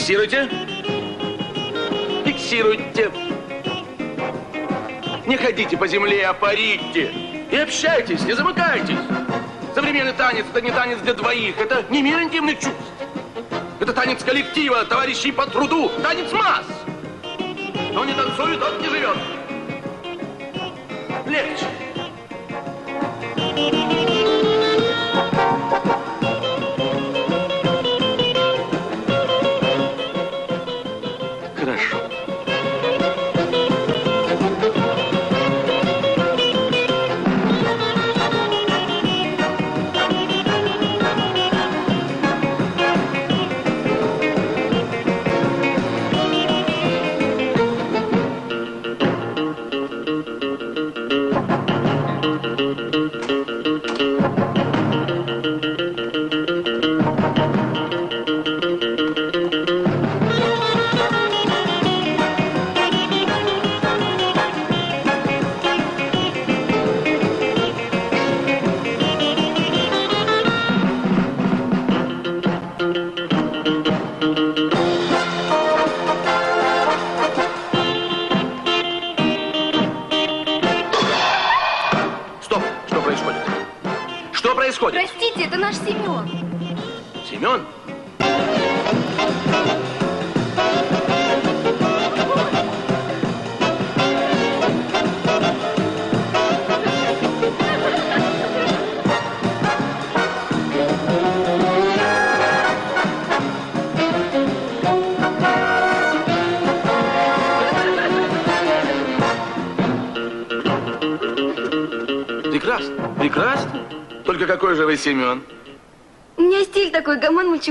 Фиксируйте. Фиксируйте. Не ходите по земле, а парите. И общайтесь, не замыкайтесь. Современный танец – это не танец для двоих, это не мир интимных чувств. Это танец коллектива, товарищей по труду, танец масс. Кто не танцует, тот не живет. Легче. Хорошо. Простите, это наш Семен. Семен? Прекрасно, прекрасно. Только какой же вы Семен? У меня стиль такой, гомон мальчик.